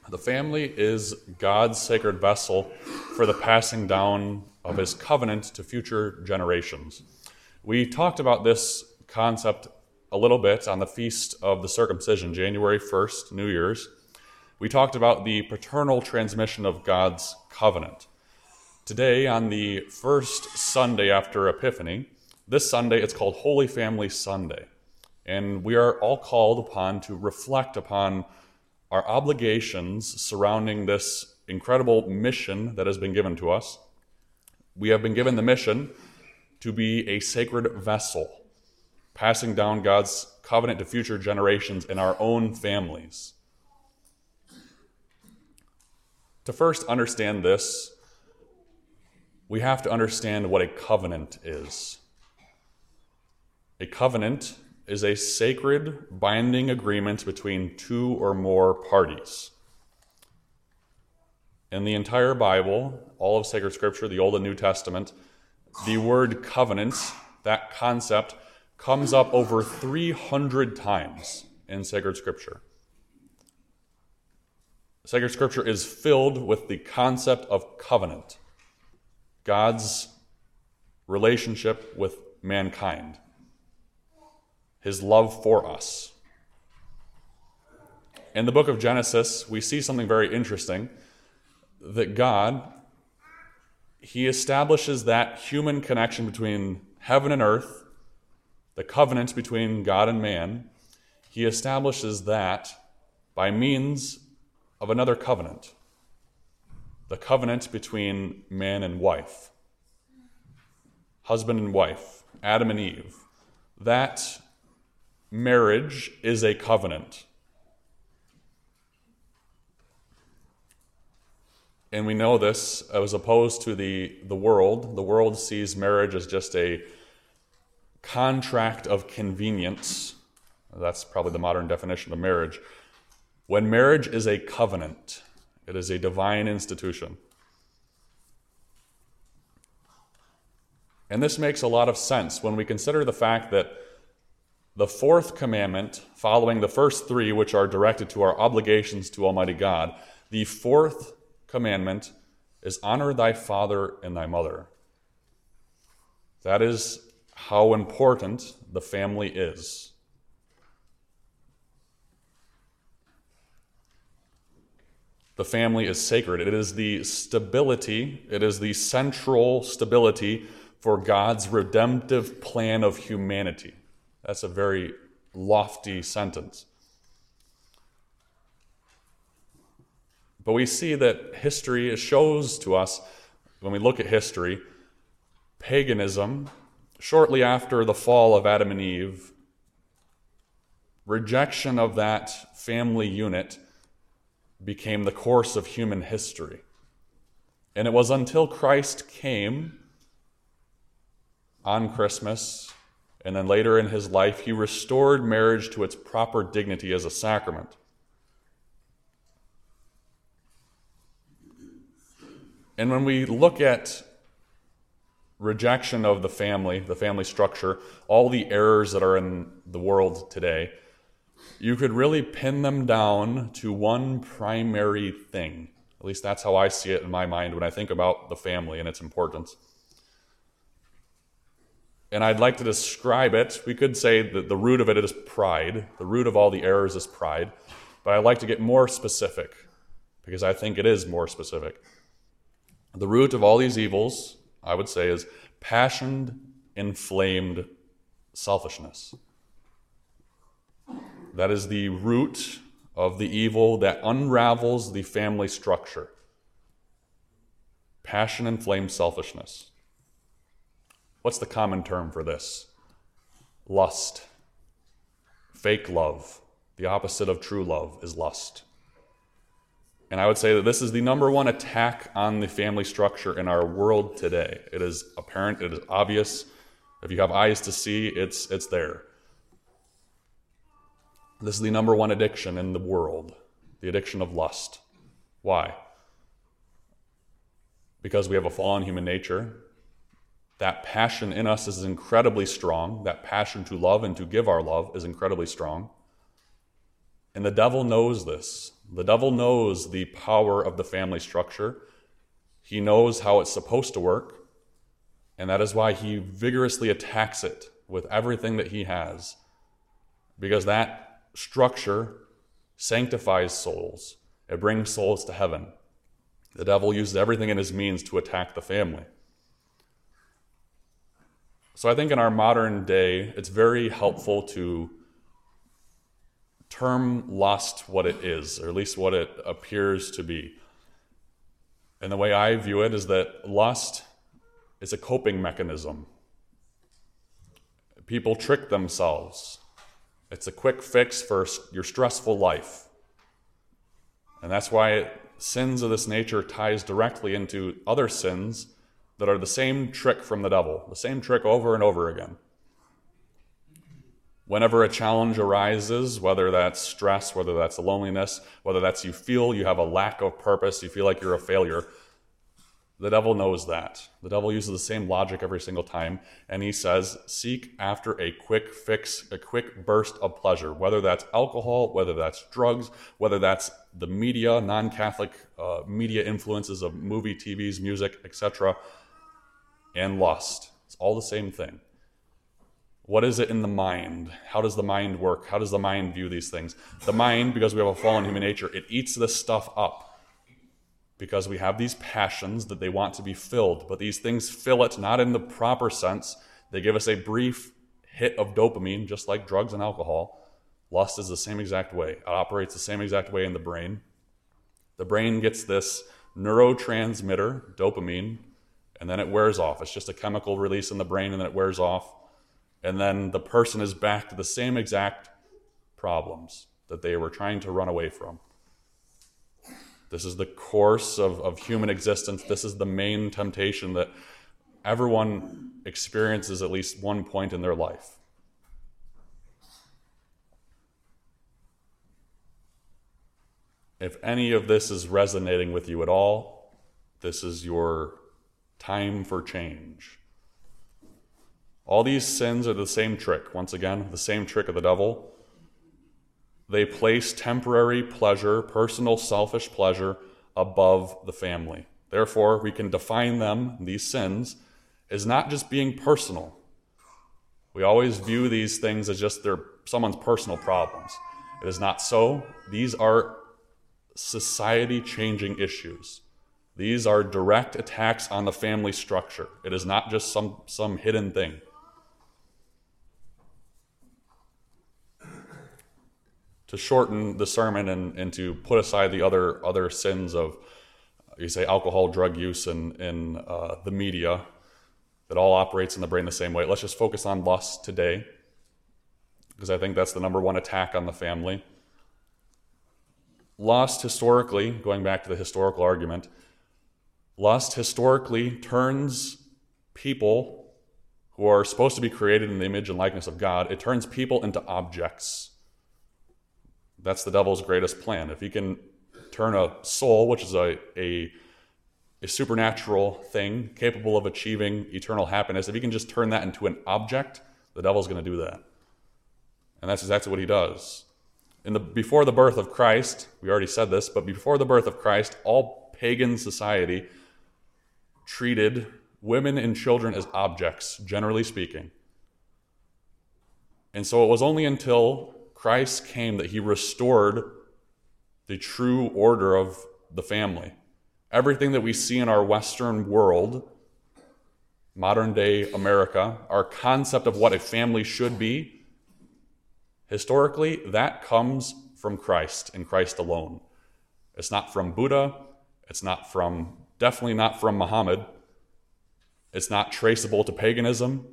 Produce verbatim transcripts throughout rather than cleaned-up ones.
The family is God's sacred vessel for the passing down of his covenant to future generations. We talked about this concept a little bit on the Feast of the Circumcision, January first, New Year's. We talked about the paternal transmission of God's covenant. Today, on the first Sunday after Epiphany, this Sunday it's called Holy Family Sunday. And we are all called upon to reflect upon our obligations surrounding this incredible mission that has been given to us. We have been given the mission to be a sacred vessel, passing down God's covenant to future generations in our own families. To first understand this, we have to understand what a covenant is. A covenant is a sacred, binding agreement between two or more parties. In the entire Bible, all of sacred scripture, the Old and New Testament, the word covenant, that concept, comes up over three hundred times in sacred scripture. Sacred scripture is filled with the concept of covenant, God's relationship with mankind, his love for us. In the book of Genesis, we see something very interesting, that God, he establishes that human connection between heaven and earth, the covenant between God and man. He establishes that by means of another covenant, the covenant between man and wife, husband and wife, Adam and Eve. That marriage is a covenant. And we know this as opposed to the, the world. The world sees marriage as just a contract of convenience. That's probably the modern definition of marriage. When marriage is a covenant, it is a divine institution. And this makes a lot of sense when we consider the fact that the fourth commandment, following the first three, which are directed to our obligations to Almighty God, the fourth commandment is honor thy father and thy mother. That is how important the family is. The family is sacred. It is the stability, it is the central stability for God's redemptive plan of humanity. That's a very lofty sentence. But we see that history shows to us, when we look at history, paganism, shortly after the fall of Adam and Eve, rejection of that family unit became the course of human history. And it was until Christ came on Christmas, and then later in his life, he restored marriage to its proper dignity as a sacrament. And when we look at rejection of the family, the family structure, all the errors that are in the world today, you could really pin them down to one primary thing. At least that's how I see it in my mind when I think about the family and its importance. And I'd like to describe it. We could say that the root of it is pride. The root of all the errors is pride. But I'd like to get more specific, because I think it is more specific. The root of all these evils, I would say, is passion-inflamed selfishness. That is the root of the evil that unravels the family structure. Passion-inflamed selfishness. What's the common term for this? Lust. Fake love. The opposite of true love is lust. And I would say that this is the number one attack on the family structure in our world today. It is apparent, it is obvious. If you have eyes to see, it's, it's there. This is the number one addiction in the world, the addiction of lust. Why? Because we have a fallen human nature. That passion in us is incredibly strong. That passion to love and to give our love is incredibly strong. And the devil knows this. The devil knows the power of the family structure. He knows how it's supposed to work, and that is why he vigorously attacks it with everything that he has, because that structure sanctifies souls. It brings souls to heaven. The devil uses everything in his means to attack the family. So I think in our modern day, it's very helpful to term lust what it is, or at least what it appears to be. And the way I view it is that lust is a coping mechanism. People trick themselves. It's a quick fix for your stressful life. And that's why sins of this nature ties directly into other sins that are the same trick from the devil, the same trick over and over again. Whenever a challenge arises, whether that's stress, whether that's loneliness, whether that's you feel you have a lack of purpose, you feel like you're a failure, the devil knows that. The devil uses the same logic every single time, and he says, seek after a quick fix, a quick burst of pleasure, whether that's alcohol, whether that's drugs, whether that's the media, non-Catholic uh, media influences of movie, T Vs, music, et cetera, and lust. It's all the same thing. What is it in the mind? How does the mind work? How does the mind view these things? The mind, because we have a fallen human nature, it eats this stuff up because we have these passions that they want to be filled. But these things fill it not in the proper sense. They give us a brief hit of dopamine, just like drugs and alcohol. Lust is the same exact way. It operates the same exact way in the brain. The brain gets this neurotransmitter, dopamine, and then it wears off. It's just a chemical release in the brain, and then it wears off. And then the person is back to the same exact problems that they were trying to run away from. This is the course of, of human existence. This is the main temptation that everyone experiences at least one point in their life. If any of this is resonating with you at all, this is your time for change. All these sins are the same trick. Once again, the same trick of the devil. They place temporary pleasure, personal selfish pleasure, above the family. Therefore, we can define them, these sins, as not just being personal. We always view these things as just their someone's personal problems. It is not so. These are society-changing issues. These are direct attacks on the family structure. It is not just some, some hidden thing. To shorten the sermon and, and to put aside the other other sins of, you say, alcohol, drug use, and, and uh, the media, that all operates in the brain the same way. Let's just focus on lust today, because I think that's the number one attack on the family. Lust historically, going back to the historical argument, lust historically turns people who are supposed to be created in the image and likeness of God, it turns people into objects. That's the devil's greatest plan. If he can turn a soul, which is a, a, a supernatural thing, capable of achieving eternal happiness, if he can just turn that into an object, the devil's going to do that. And that's exactly what he does. In the, before the birth of Christ, we already said this, but before the birth of Christ, all pagan society treated women and children as objects, generally speaking. And so it was only until Christ came that he restored the true order of the family. Everything that we see in our Western world, modern day America, our concept of what a family should be, historically, that comes from Christ and Christ alone. It's not from Buddha. It's not from, definitely not from Muhammad. It's not traceable to paganism.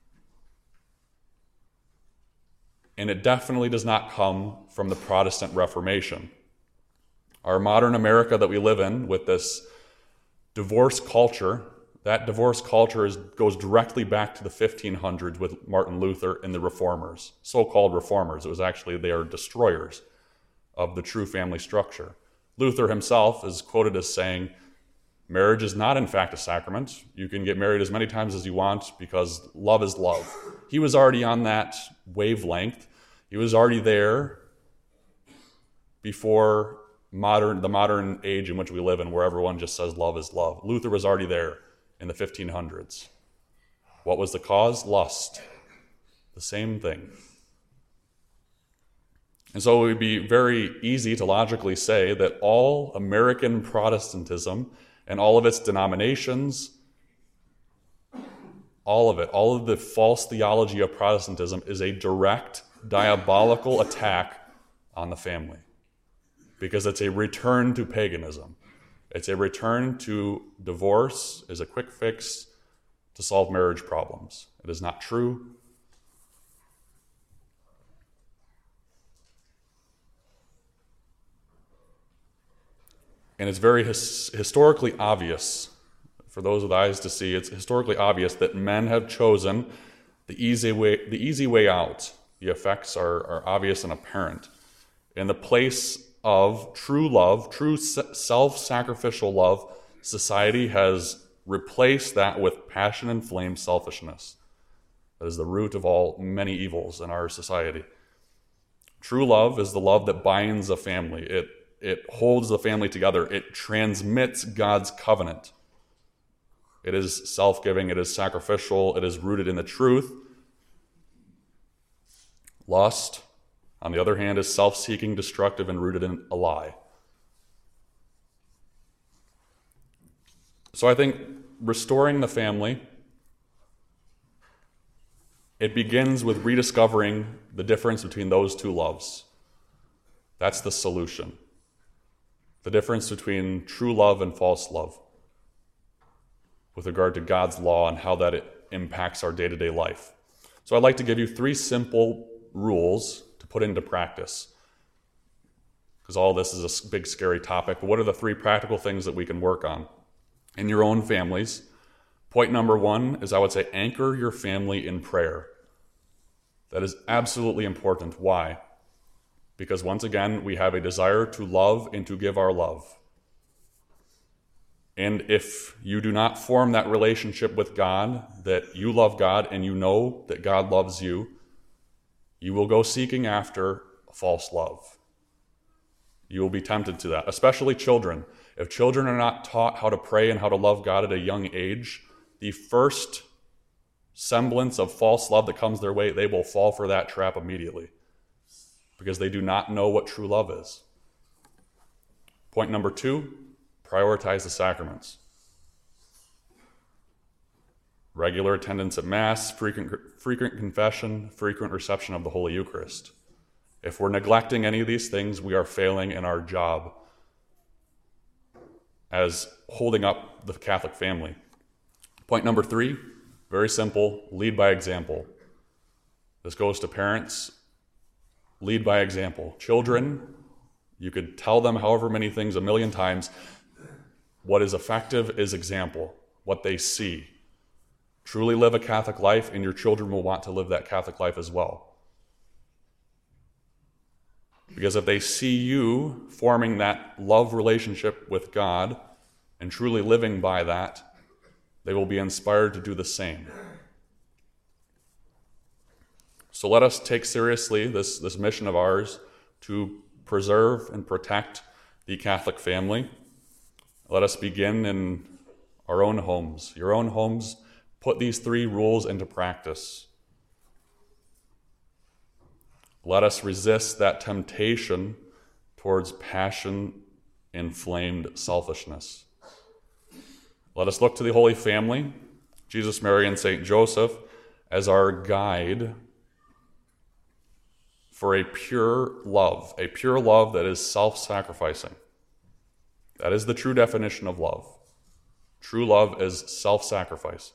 And it definitely does not come from the Protestant Reformation. Our modern America that we live in, with this divorce culture, that divorce culture is, goes directly back to the fifteen hundreds with Martin Luther and the reformers, so-called reformers. It was actually, they are destroyers of the true family structure. Luther himself is quoted as saying, marriage is not in fact a sacrament. You can get married as many times as you want because love is love. He was already on that wavelength. He was already there before modern, the modern age in which we live in, where everyone just says love is love. Luther was already there in the fifteen hundreds. What was the cause? Lust. The same thing. And so it would be very easy to logically say that all American Protestantism and all of its denominations, all of it, all of the false theology of Protestantism is a direct, diabolical attack on the family. Because it's a return to paganism. It's a return to divorce as a quick fix to solve marriage problems. It is not true. And it's very his- historically obvious, for those with eyes to see, it's historically obvious that men have chosen the easy way, the easy way out. The effects are, are obvious and apparent. In the place of true love, true self-sacrificial love, society has replaced that with passion-inflamed selfishness. That is the root of all many evils in our society. True love is the love that binds a family. It It holds the family together. It transmits God's covenant. It is self-giving. It is sacrificial. It is rooted in the truth. Lust, on the other hand, is self-seeking, destructive, and rooted in a lie. So I think restoring the family, it begins with rediscovering the difference between those two loves. That's the solution. The difference between true love and false love with regard to God's law and how that it impacts our day-to-day life. So I'd like to give you three simple rules to put into practice, because all this is a big, scary topic. But what are the three practical things that we can work on in your own families? Point number one is, I would say, anchor your family in prayer. That is absolutely important. Why? Because once again, we have a desire to love and to give our love. And if you do not form that relationship with God, that you love God and you know that God loves you, you will go seeking after false love. You will be tempted to that, especially children. If children are not taught how to pray and how to love God at a young age, the first semblance of false love that comes their way, they will fall for that trap immediately, because they do not know what true love is. Point number two, prioritize the sacraments. Regular attendance at Mass, frequent, frequent confession, frequent reception of the Holy Eucharist. If we're neglecting any of these things, we are failing in our job as holding up the Catholic family. Point number three, very simple, lead by example. This goes to parents. Lead by example. Children, you could tell them however many things a million times. What is effective is example, what they see. Truly live a Catholic life, and your children will want to live that Catholic life as well. Because if they see you forming that love relationship with God and truly living by that, they will be inspired to do the same. So let us take seriously this, this mission of ours to preserve and protect the Catholic family. Let us begin in our own homes. Your own homes, put these three rules into practice. Let us resist that temptation towards passion-inflamed selfishness. Let us look to the Holy Family, Jesus, Mary, and Saint Joseph, as our guide for a pure love, a pure love that is self-sacrificing. That is the true definition of love. True love is self-sacrifice.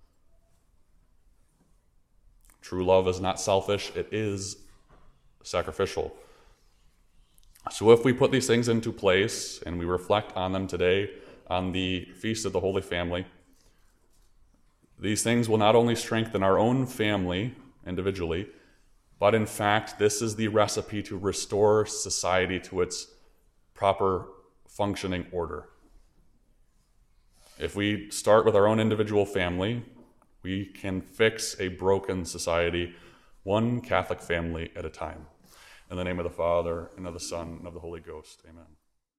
True love is not selfish, it is sacrificial. So if we put these things into place and we reflect on them today on the Feast of the Holy Family, these things will not only strengthen our own family individually, but in fact, this is the recipe to restore society to its proper functioning order. If we start with our own individual family, we can fix a broken society, one Catholic family at a time. In the name of the Father, and of the Son, and of the Holy Ghost. Amen.